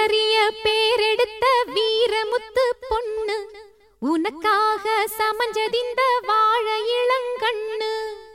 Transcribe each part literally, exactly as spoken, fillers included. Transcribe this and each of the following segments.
ஊரறிய பேரெடுத்த வீரமுத்து பொண்ணு உனக்காக சமஞ்சதிந்த வாழ இளங்கண்ணு.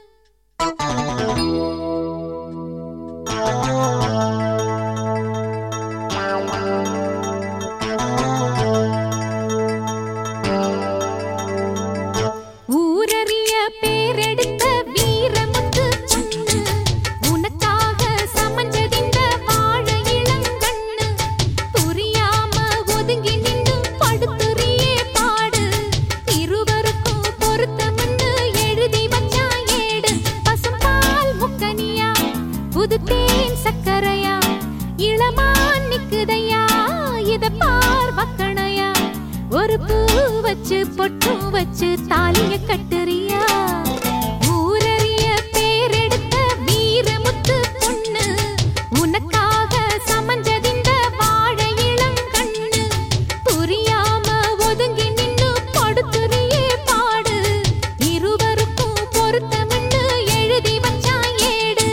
ஊரறிய பேரெடுத்த வீரமுத்து பொண்ணு உனக்காக சமஞ்சதிந்த வாழ இளங்கண்ணு. புரியாம ஒதுங்கி நின்று படுத்துறியே பாடு, இருவருக்கும் பொருத்தம்னு எழுதி வச்சா ஏடு. பசும்பால் முக்கனியா புது தேன் சக்கரையா இளமான் நிக்குதையா இத பார் வக்கணையா. ஒரு பூ வச்சு பொட்டும் வச்சு தாலிய கட்டுறியா. ஊரறிய பேரெடுத்த வீரமுத்து பொண்ணு உனக்காக சமஞ்சதிந்த வாழ இளங்கண்ணு. புரியாம ஒதுங்கி நின்னு படுத்துறியே பாடு, இருவருக்கும் பொருத்தம்னு எழுதி வச்சா ஏடு.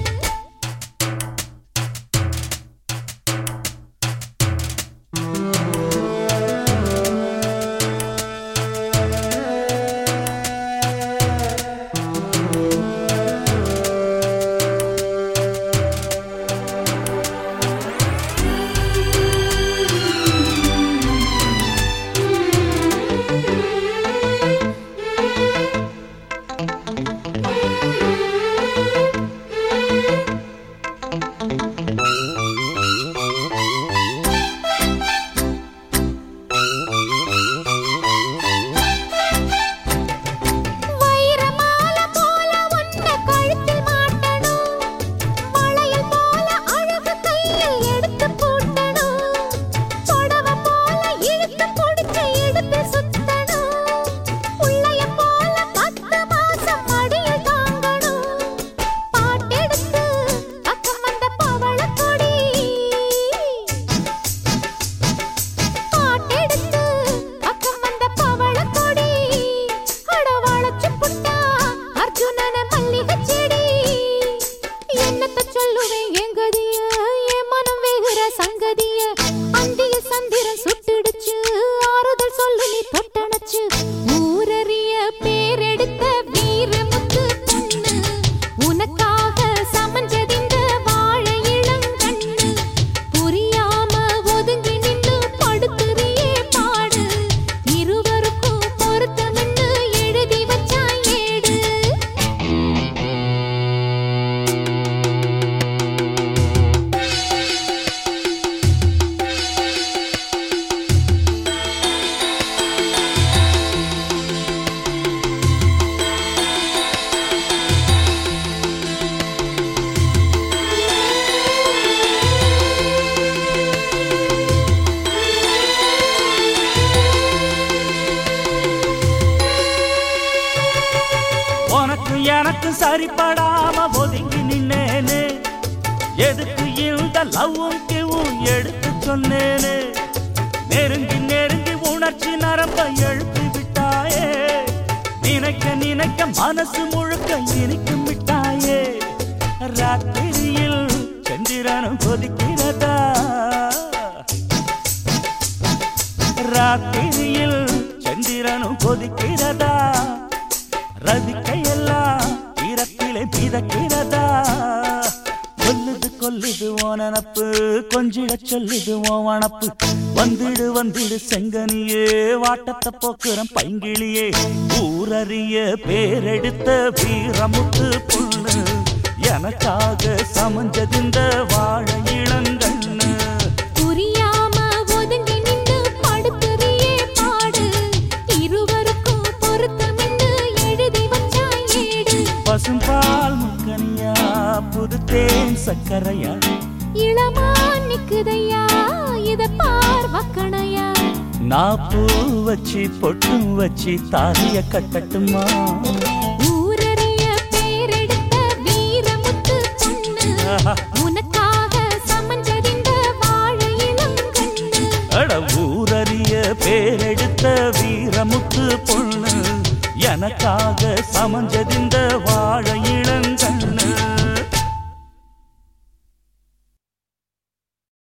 ஊரறிய பேரெடுத்த வீரமுத்து பொண்ணு உனக்காக சமஞ்சதிந்த வாழ இளங்கண்ணு. புரியாம ஒதுங்கி நின்னு படுத்துறியே பாடு, இருவருக்கும் பொருத்தம்னு எழுதி வச்சா ஏடு. உனக்கு எனக்கு சரிப்படாம ஒதுங்கி நின்னேனே, எதுக்கு இந்த லவ்வும் கிவும் எடுத்து சொன்னேனே. நெருங்கி நெருங்கி உணர்ச்சி நரம்ப எழுப்பி விட்டாயே, நினைக்க நினைக்க மனசு முழுக்க இனிக்கும் விட்டாயே. ராத்திரியில் சந்திரனும் கொதிக்கிறதா, ராத்திரியில் சந்திரனும் கொதிக்கிறதா. ரதிக்கையெல்லாம் ஈரத்திலே மிதக்கிறதா. கொல்லுது கொல்லுது ஓ நனப்பு, கொஞ்சிட சொல்லுது ஓ வனப்பு. வந்துடு வந்துடு செங்கனியே, வாட்டத்தை போக்குறம் பைங்கிளியே. ஊரறிய பேரெடுத்த வீரமுத்து பொண்ணு எனக்காக சமஞ்சதிந்த வாழ இளங்கண்ணு. புரியாம ஒதுங்கி நின்னு படுத்துறியே பாடு, இருவருக்கும் பொருத்தம்னு எழுதி வச்சா ஏடு. பசும்பால் முக்கனியா புது தேன் சக்கரையா இளமான் நிக்குதையா இத பார் வக்கணையா. நான் பூ வச்சு பொட்டும் வச்சு தாலிய கட்டட்டுமா. ஊரறிய பேரெடுத்த வீரமுத்து பொண்ணு உனக்காக சமஞ்சதிந்த வாழ இளங்கண்ணு. அட ஊரறிய பேரெடுத்த வீரமுத்து பொண்ணு எனக்காக சமஞ்சதிந்த வாழ